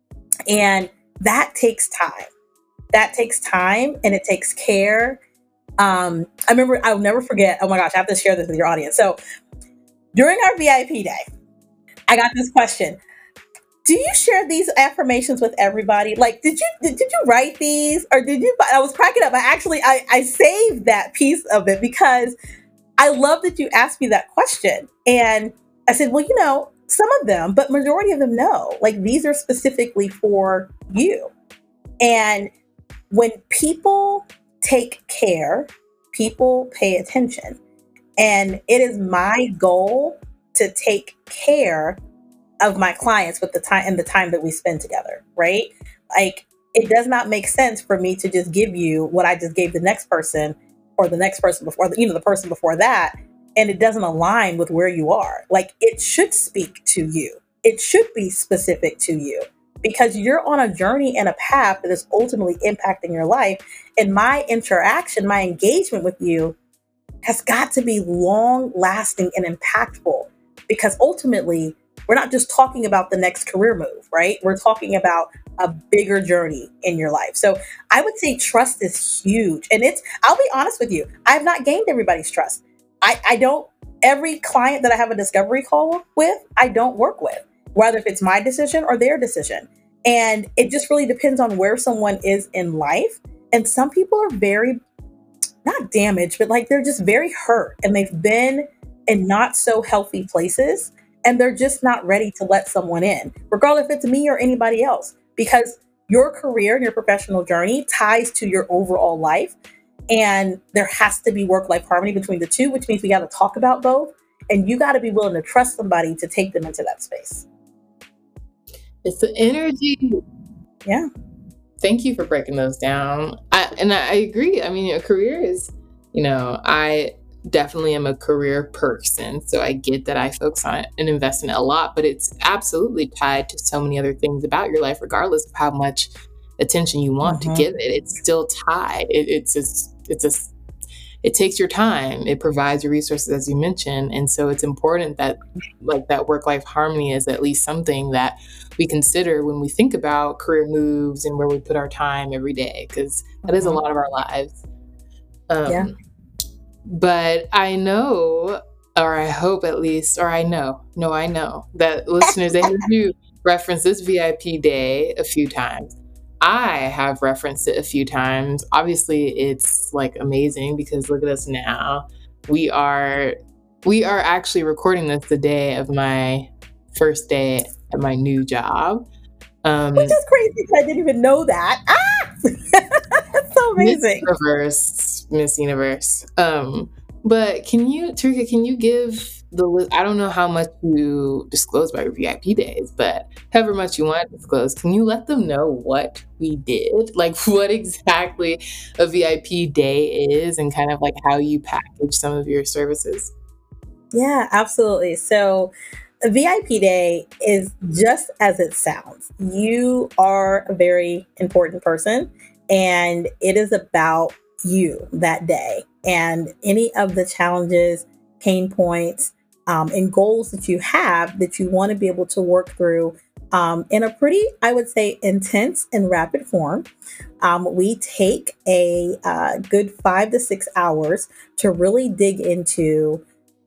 And that takes time. That takes time and it takes care. Um, I remember, I'll never forget. Oh my gosh, I have to share this with your audience. So during our V I P day, I got this question. Do you share these affirmations with everybody? Like, did you did, did you write these, or did you? I was cracking up. I actually I, I saved that piece of it because I love that you asked me that question. And I said, well, you know, some of them, but majority of them, no. Like, these are specifically for you. And when people take care, people pay attention. And it is my goal to take care of my clients with the time and the time that we spend together, right? Like, it does not make sense for me to just give you what I just gave the next person or the next person before, you know, the person before that, and it doesn't align with where you are. Like, it should speak to you. It should be specific to you because you're on a journey and a path that is ultimately impacting your life. And my interaction, my engagement with you has got to be long lasting and impactful, because ultimately we're not just talking about the next career move, right? We're talking about a bigger journey in your life. So I would say trust is huge. And it's, I'll be honest with you, I have not gained everybody's trust. I, I don't, every client that I have a discovery call with, I don't work with, whether if it's my decision or their decision. And it just really depends on where someone is in life. And some people are very, not damaged, but like they're just very hurt, and they've been in not so healthy places. And they're just not ready to let someone in, regardless if it's me or anybody else, because your career and your professional journey ties to your overall life. And there has to be work-life harmony between the two, which means we got to talk about both. And you got to be willing to trust somebody to take them into that space. It's the energy. Yeah. Thank you for breaking those down. I, and I, I agree. I mean, a career is, you know, I definitely am a career person. So I get that I focus on it and invest in it a lot, but it's absolutely tied to so many other things about your life, regardless of how much attention you want mm-hmm. to give it. It's still tied. It, it's a, it's a, it takes your time. It provides your resources, as you mentioned. And so it's important that like that work-life harmony is at least something that we consider when we think about career moves and where we put our time every day, because that mm-hmm. is a lot of our lives. Um, yeah. But I know, or I hope at least, or I know, no, I know that listeners, they heard you reference this V I P day a few times. I have referenced it a few times. Obviously, it's like amazing because look at us now. We are, we are actually recording this the day of my first day at my new job. Um, Which is crazy because I didn't even know that. Ah! That's so amazing. Miss Universe, Miss Universe. Um, but can you, Tarika, can you give the list? I don't know how much you disclose about your V I P days, but however much you want to disclose, can you let them know what we did? Like what exactly a V I P day is and kind of like how you package some of your services? Yeah, absolutely. So a V I P day is just as it sounds. You are a very important person, and it is about you that day and any of the challenges, pain points, um, and goals that you have that you want to be able to work through um, in a pretty, I would say, intense and rapid form. Um, we take a uh, good five to six hours to really dig into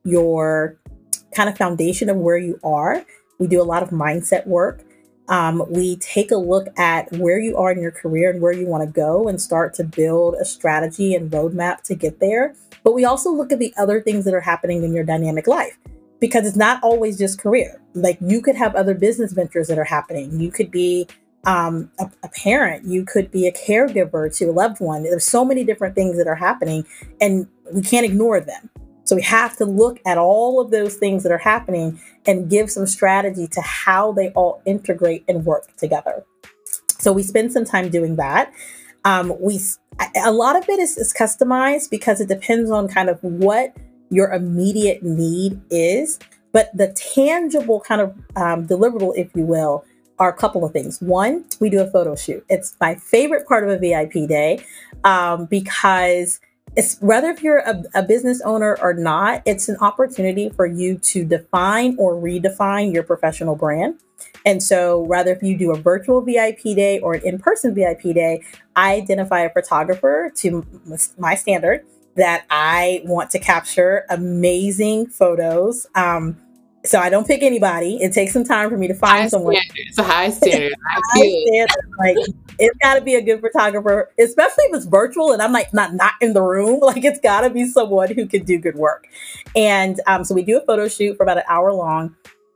your kind of foundation of where you are. We do a lot of mindset work. Um, we take a look at where you are in your career and where you want to go and start to build a strategy and roadmap to get there. But we also look at the other things that are happening in your dynamic life, because it's not always just career. Like you could have other business ventures that are happening. You could be um, a, a parent. You could be a caregiver to a loved one. There's so many different things that are happening and we can't ignore them. So we have to look at all of those things that are happening and give some strategy to how they all integrate and work together. So we spend some time doing that. Um, we a lot of it is, is customized because it depends on kind of what your immediate need is. But the tangible kind of um, deliverable, if you will, are a couple of things. One, we do a photo shoot. It's my favorite part of a V I P day um, because it's whether if you're a, a business owner or not, it's an opportunity for you to define or redefine your professional brand. And so rather if you do a virtual V I P day or an in-person V I P day, I identify a photographer to my standard that I want to capture amazing photos. Um, so I don't pick anybody. It takes some time for me to find High someone. standard. It's a high standard. I High feel it. standard. Like, it's got to be a good photographer, especially if it's virtual and I'm like not not in the room. Like, it's got to be someone who can do good work. And um, so we do a photo shoot for about an hour long.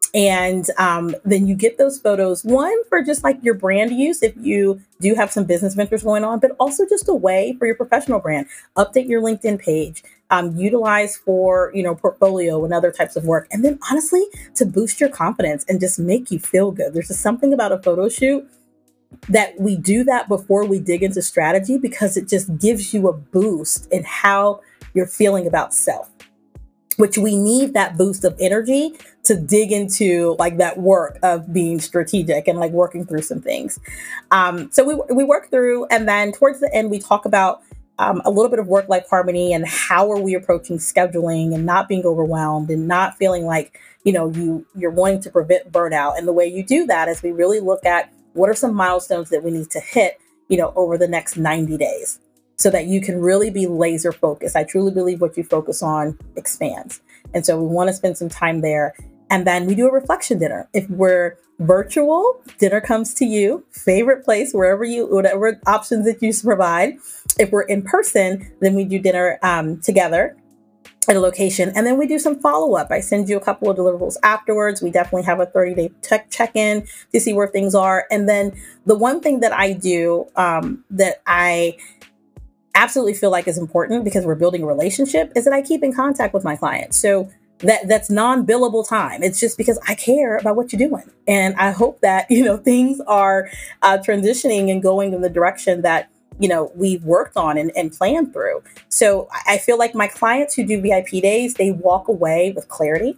And um, then you get those photos, one for just like your brand use, if you do have some business ventures going on, but also just a way for your professional brand. Update your LinkedIn page, um, utilize for, you know, portfolio and other types of work. And then honestly, to boost your confidence and just make you feel good. There's just something about a photo shoot that we do that before we dig into strategy, because it just gives you a boost in how you're feeling about self, which we need that boost of energy to dig into like that work of being strategic and like working through some things. Um, so we, we work through, and then towards the end, we talk about um, a little bit of work-life harmony and how are we approaching scheduling and not being overwhelmed and not feeling like, you know, you, you're wanting to prevent burnout. And the way you do that is we really look at what are some milestones that we need to hit, you know, over the next ninety days. So that you can really be laser focused. I truly believe what you focus on expands. And so we want to spend some time there. And then we do a reflection dinner. If we're virtual, dinner comes to you, favorite place, wherever you, whatever options that you provide. If we're in person, then we do dinner um, together at a location. And then we do some follow-up. I send you a couple of deliverables afterwards. We definitely have a thirty-day tech check-in to see where things are. And then the one thing that I do um, that I absolutely feel like is important, because we're building a relationship, is that I keep in contact with my clients. So that that's non-billable time. It's just because I care about what you're doing. And I hope that, you know, things are uh, transitioning and going in the direction that, you know, we've worked on and, and planned through. So I feel like my clients who do V I P days, they walk away with clarity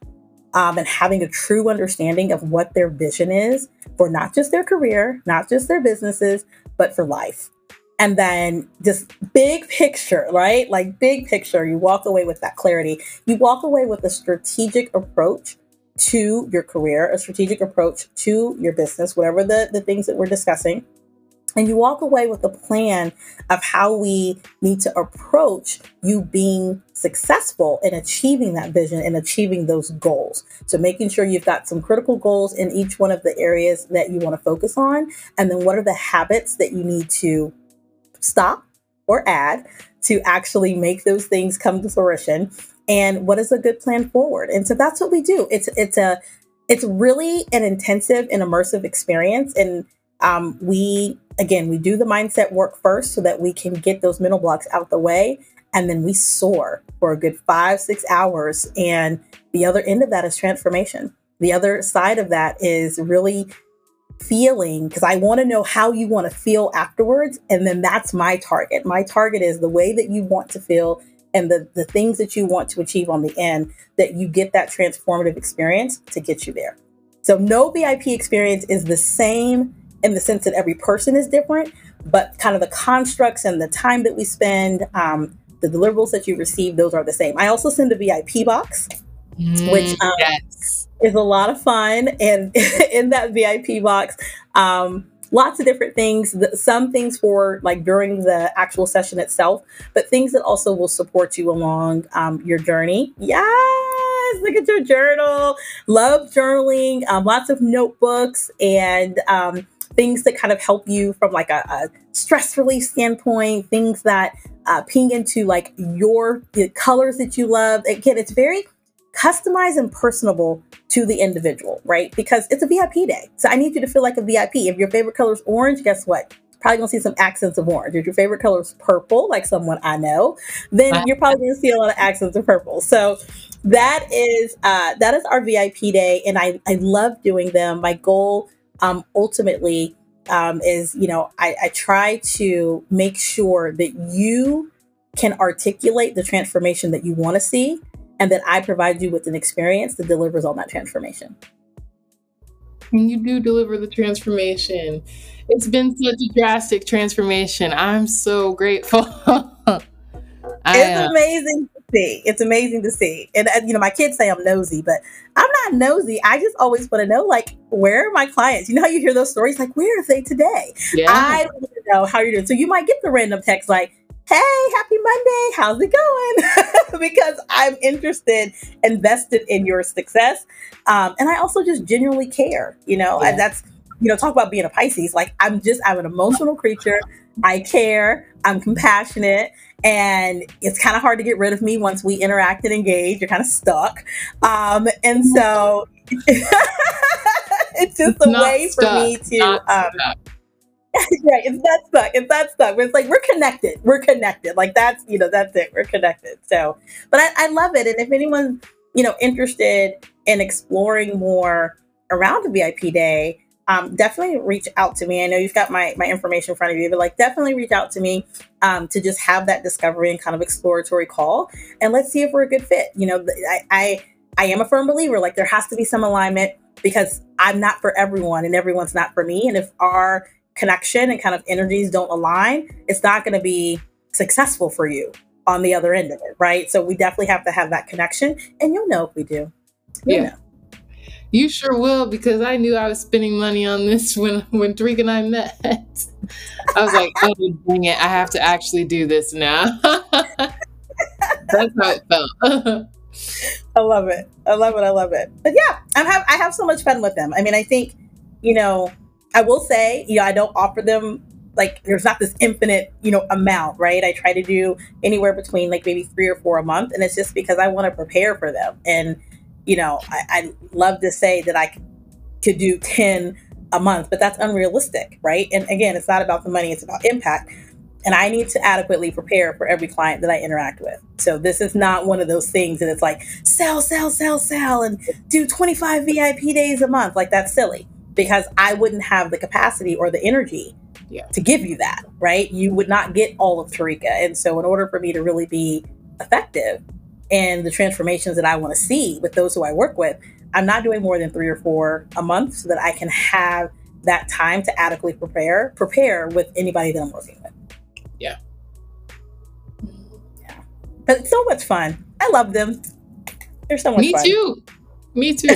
um, and having a true understanding of what their vision is for not just their career, not just their businesses, but for life. And then just big picture, right? Like big picture, you walk away with that clarity. You walk away with a strategic approach to your career, a strategic approach to your business, whatever the, the things that we're discussing. And you walk away with a plan of how we need to approach you being successful in achieving that vision and achieving those goals. So making sure you've got some critical goals in each one of the areas that you want to focus on. And then what are the habits that you need to stop or add to actually make those things come to fruition, and what is a good plan forward. And so that's what we do. It's it's a it's really an intensive and immersive experience. And um, we again we do the mindset work first so that we can get those mental blocks out the way, and then we soar for a good five six hours. And the other end of that is transformation. The other side of that is really feeling, because I want to know how you want to feel afterwards. And then that's my target. My target is the way that you want to feel and the, the things that you want to achieve on the end, that you get that transformative experience to get you there. So no V I P experience is the same in the sense that every person is different, but kind of the constructs and the time that we spend, um, the deliverables that you receive, those are the same. I also send a V I P box, mm, which um, yes. is a lot of fun. And in that V I P box, um, lots of different things, some things for like during the actual session itself, but things that also will support you along um, your journey. Yes, look at your journal. Love journaling, um, lots of notebooks and um, things that kind of help you from like a, a stress relief standpoint, things that uh, ping into like your the colors that you love. Again, it's very customized and personable to the individual, right? Because it's a V I P day. So I need you to feel like a V I P. If your favorite color is orange, guess what? Probably gonna see some accents of orange. If your favorite color is purple, like someone I know, then you're probably gonna see a lot of accents of purple. So that is uh, that is our V I P day, and I I love doing them. My goal um, ultimately um, is, you know, I, I try to make sure that you can articulate the transformation that you want to see, and that I provide you with an experience that delivers on that transformation. You do deliver the transformation. It's been such a drastic transformation. I'm so grateful. It's amazing to see. It's amazing to see. And, and, you know, my kids say I'm nosy, but I'm not nosy. I just always want to know, like, where are my clients? You know how you hear those stories? Like, where are they today? Yeah. I want to know how you're doing. So you might get the random text like, hey, happy Monday. How's it going? Because I'm interested, invested in your success. Um, and I also just genuinely care, you know, Yeah. and that's, you know, talk about being a Pisces. Like I'm just, I'm an emotional creature. I care. I'm compassionate. And it's kind of hard to get rid of me once we interact and engage. You're kind of stuck. Um, and so it's just It's a not way stuck, for me to, not um, stuck. right, it's not stuck. It's not stuck. But it's like we're connected. We're connected. Like that's, you know, that's it. We're connected. So, but I, I love it. And if anyone's, you know, interested in exploring more around the V I P day, um, definitely reach out to me. I know you've got my my information in front of you, but like definitely reach out to me um, to just have that discovery and kind of exploratory call, and let's see if we're a good fit. You know, I I, I am a firm believer. Like there has to be some alignment because I'm not for everyone, and everyone's not for me. And if our connection and kind of energies don't align, it's not going to be successful for you on the other end of it, right? So we definitely have to have that connection, and you'll know if we do. You'll Yeah. know. You sure will, because I knew I was spending money on this when when Tarika and I met. I was like, oh, dang it, I have to actually do this now. That's how it felt. I love it. I love it. I love it. But yeah, I have I have so much fun with them. I mean, I think, you know, I will say, you know, I don't offer them like there's not this infinite, you know, amount, right? I try to do anywhere between like maybe three or four a month, and it's just because I want to prepare for them. And you know, I, I love to say that I could do ten a month, but that's unrealistic, right? And again, it's not about the money, it's about impact. And I need to adequately prepare for every client that I interact with. So this is not one of those things that it's like, sell, sell, sell, sell, and do twenty-five V I P days a month. Like that's silly because I wouldn't have the capacity or the energy Yeah. to give you that, right? You would not get all of Tarika. And so in order for me to really be effective, and the transformations that I want to see with those who I work with, I'm not doing more than three or four a month so that I can have that time to adequately prepare, prepare with anybody that I'm working with. Yeah. Yeah. But it's so much fun. I love them. They're so much Me fun. too. Me too.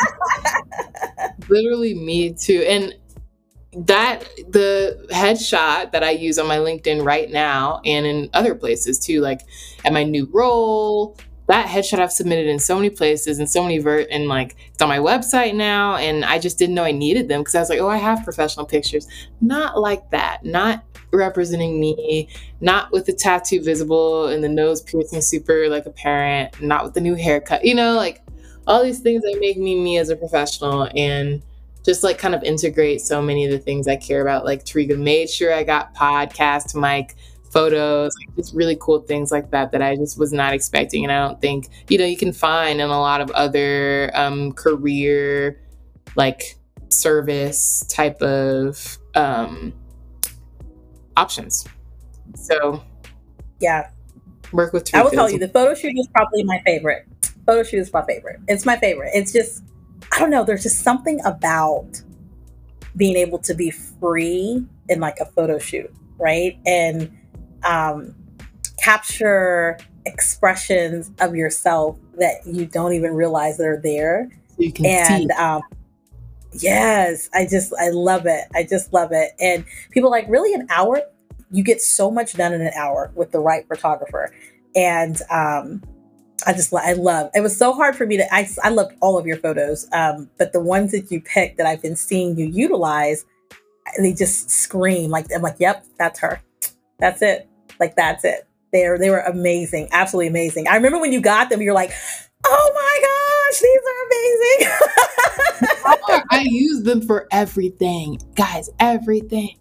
Literally me too. And that the headshot that I use on my LinkedIn right now and in other places too, like at my new role, that headshot I've submitted in so many places and so many vert and like it's on my website now, and I just didn't know I needed them because I was like, oh, I have professional pictures. Not like that. Not representing me, not with the tattoo visible and the nose piercing super like apparent, not with the new haircut, you know, like all these things that make me me as a professional and just like kind of integrate so many of the things I care about. Like Tarika made sure I got podcast mic photos, like just really cool things like that that I just was not expecting. And I don't think, you know, you can find in a lot of other um, career, like service type of um, options. So Yeah. work with Tarika. I will tell you, the photo shoot is probably my favorite. Photo shoot is my favorite. It's my favorite. It's just, I don't know, there's just something about being able to be free in like a photo shoot, right? And um, capture expressions of yourself that you don't even realize that are there. So you can And see. um, yes, I just, I love it. I just love it. And people are like, really, an hour? You get so much done in an hour with the right photographer. And um, I just, I love, it was so hard for me to, I, I loved all of your photos. Um, but the ones that you picked that I've been seeing you utilize, they just scream like, I'm like, yep, that's her. That's it. Like, that's it. They're, they were amazing. Absolutely amazing. I remember when you got them, you're like, oh my gosh, these are amazing. I use them for everything, guys, everything.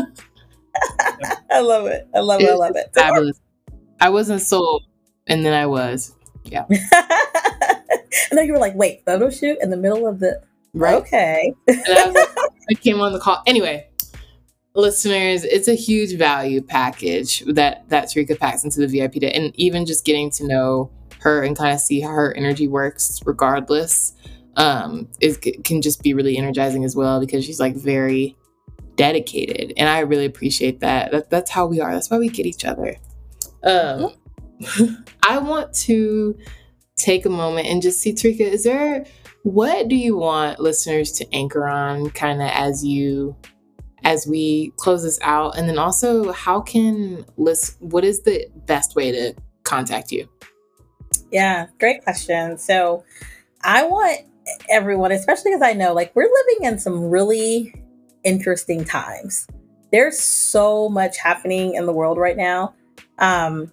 I love it. I love it. I love it. Fabulous. I wasn't sold, and then I was. Yeah. And then you were like, wait, photo shoot in the middle of the, Right. okay. And I, was like, I came on the call. Anyway, listeners, it's a huge value package that, that Tarika packs into the V I P day. And even just getting to know her and kind of see how her energy works regardless, um, it can just be really energizing as well because she's like very dedicated. And I really appreciate that. that that's how we are. That's why we get each other. Um, I want to take a moment and just see, Tarika, is there, what do you want listeners to anchor on kind of as you, as we close this out? And then also, how can list, what is the best way to contact you? Yeah, great question. So I want everyone, especially because I know like we're living in some really interesting times. There's so much happening in the world right now. Um,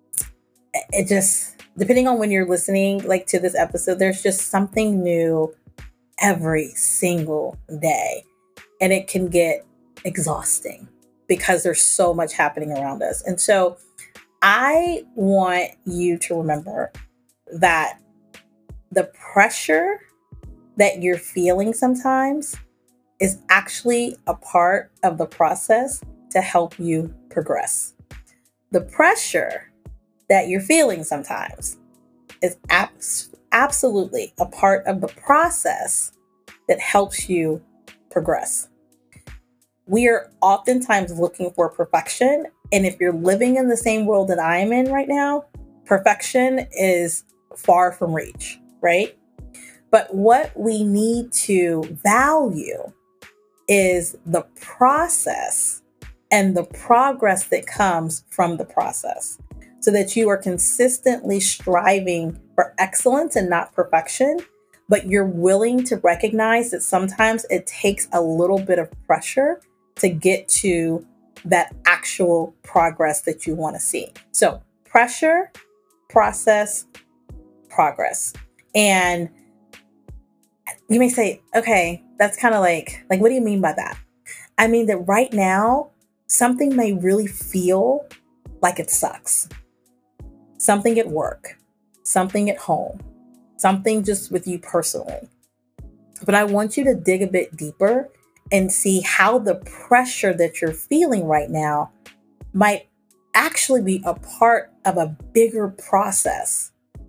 it just, depending on when you're listening, like to this episode, there's just something new every single day. And it can get exhausting because there's so much happening around us. And so I want you to remember that the pressure that you're feeling sometimes is actually a part of the process to help you progress. The pressure that you're feeling sometimes is abs- absolutely a part of the process that helps you progress. We are oftentimes looking for perfection. And if you're living in the same world that I'm in right now, perfection is far from reach, right? But what we need to value is the process and the progress that comes from the process, so that you are consistently striving for excellence and not perfection, but you're willing to recognize that sometimes it takes a little bit of pressure to get to that actual progress that you want to see. So pressure, process, progress. And you may say, okay, that's kind of like, like, what do you mean by that? I mean that right now, something may really feel like it sucks. Something at work, something at home, something just with you personally. But I want you to dig a bit deeper and see how the pressure that you're feeling right now might actually be a part of a bigger process,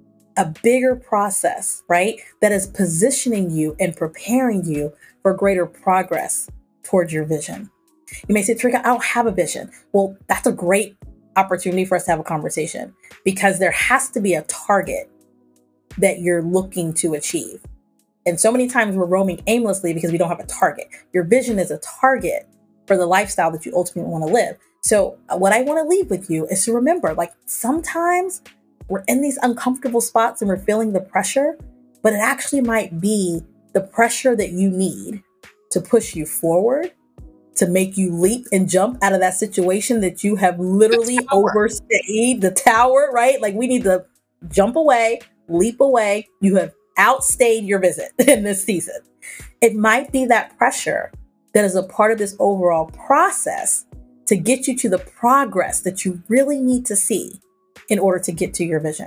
a bigger process, right? That is positioning you and preparing you for greater progress towards your vision. You may say, Tarika, I don't have a vision. Well, that's a great opportunity for us to have a conversation, because there has to be a target that you're looking to achieve. And so many times we're roaming aimlessly because we don't have a target. Your vision is a target for the lifestyle that you ultimately want to live. So what I want to leave with you is to remember, like, sometimes we're in these uncomfortable spots and we're feeling the pressure, but it actually might be the pressure that you need to push you forward, to make you leap and jump out of that situation that you have literally overstayed, the tower, right? Like, we need to jump away, leap away. You have outstayed your visit in this season. It might be that pressure that is a part of this overall process to get you to the progress that you really need to see in order to get to your vision.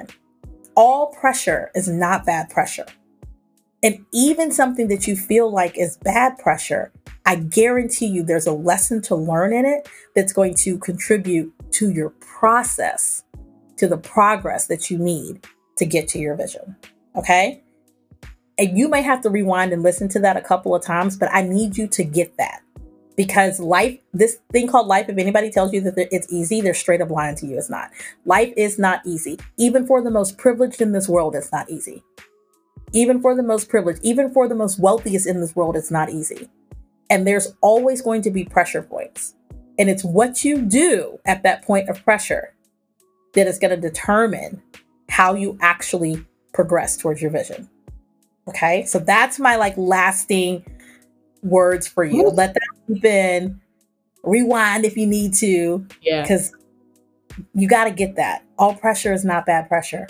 All pressure is not bad pressure. And even something that you feel like is bad pressure, I guarantee you there's a lesson to learn in it that's going to contribute to your process, to the progress that you need to get to your vision. Okay? And you may have to rewind and listen to that a couple of times, but I need you to get that. Because life, this thing called life, if anybody tells you that it's easy, they're straight up lying to you. It's not. Life is not easy. Even for the most privileged in this world, it's not easy. Even for the most privileged, even for the most wealthiest in this world, it's not easy. And there's always going to be pressure points. And it's what you do at that point of pressure that is going to determine how you actually progress towards your vision. Okay, so that's my like lasting words for you. Let that keep in. Rewind if you need to. Yeah. Because you got to get that. All pressure is not bad pressure.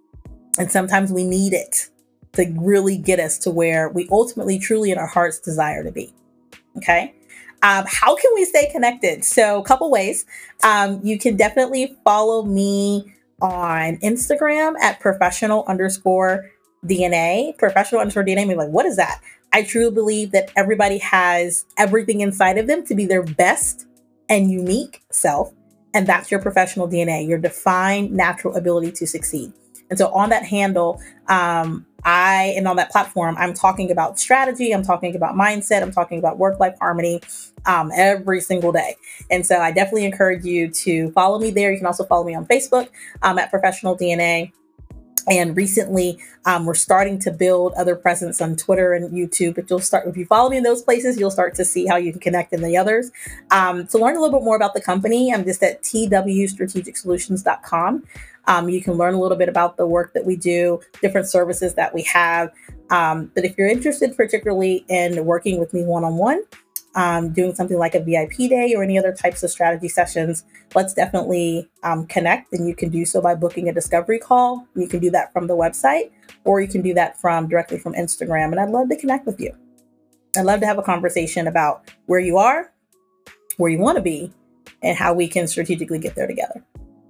And sometimes we need it to really get us to where we ultimately, truly in our hearts desire to be. Okay. Um, how can we stay connected? So a couple ways. Um, you can definitely follow me on Instagram at professional underscore D N A. Professional underscore D N A. I mean, like, what is that? I truly believe that everybody has everything inside of them to be their best and unique self. And that's your professional D N A, your defined natural ability to succeed. And so on that handle, um, I, and on that platform, I'm talking about strategy. I'm talking about mindset. I'm talking about work-life harmony um, every single day. And so I definitely encourage you to follow me there. You can also follow me on Facebook um, at Professional D N A. And recently, um, we're starting to build other presence on Twitter and YouTube. But you'll start, if you follow me in those places, you'll start to see how you can connect in the others. Um, to learn a little bit more about the company, I'm just at t w strategic solutions dot com. Um, you can learn a little bit about the work that we do, different services that we have. Um, but if you're interested particularly in working with me one-on-one, um, doing something like a V I P day or any other types of strategy sessions, let's definitely um, connect. And you can do so by booking a discovery call. You can do that from the website, or you can do that from directly from Instagram. And I'd love to connect with you. I'd love to have a conversation about where you are, where you want to be, and how we can strategically get there together.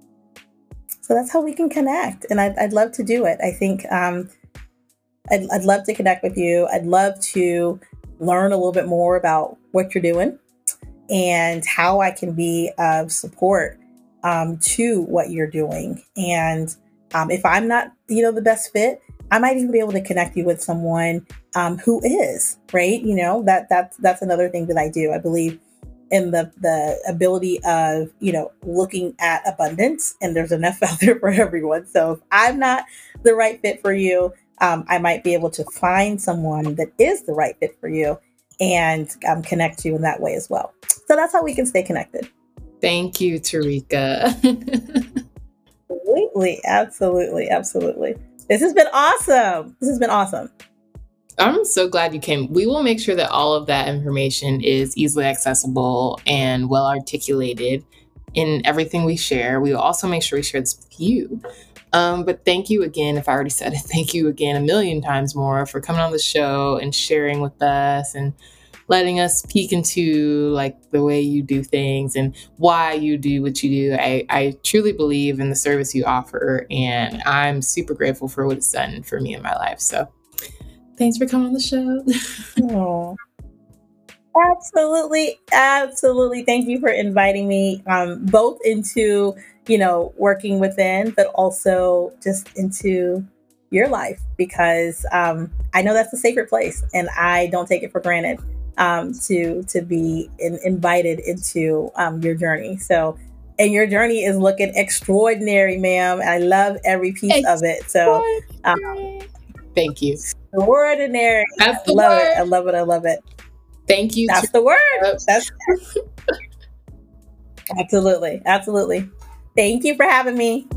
So that's how we can connect. And I'd, I'd love to do it. I think um, I'd, I'd love to connect with you. I'd love to learn a little bit more about what you're doing and how I can be of support um, to what you're doing. And um, if I'm not, you know, the best fit, I might even be able to connect you with someone um, who is, right? You know, that that's that's another thing that I do. I believe in the the ability of, you know, looking at abundance, and there's enough out there for everyone. So if I'm not the right fit for you, um, I might be able to find someone that is the right fit for you and um, connect you in that way as well. So that's how we can stay connected. Thank you, Tarika. Absolutely, absolutely, absolutely. This has been awesome. This has been awesome. I'm so glad you came. We will make sure that all of that information is easily accessible and well articulated in everything we share. We will also make sure we share this with you. Um, but thank you again. If I already said it, thank you again a million times more for coming on the show and sharing with us and letting us peek into like the way you do things and why you do what you do. I, I truly believe in the service you offer, and I'm super grateful for what it's done for me in my life. So thanks for coming on the show. Oh, absolutely. Absolutely. Thank you for inviting me um, both into, you know, working within, but also just into your life, because um, I know that's a sacred place and I don't take it for granted um, to to be in, invited into um, your journey. So, and your journey is looking extraordinary, ma'am. I love every piece of it. So, um, thank you. Extraordinary. That's the I love word. it. I love it. I love it. Thank you. That's the word. That's absolutely. Absolutely. Thank you for having me.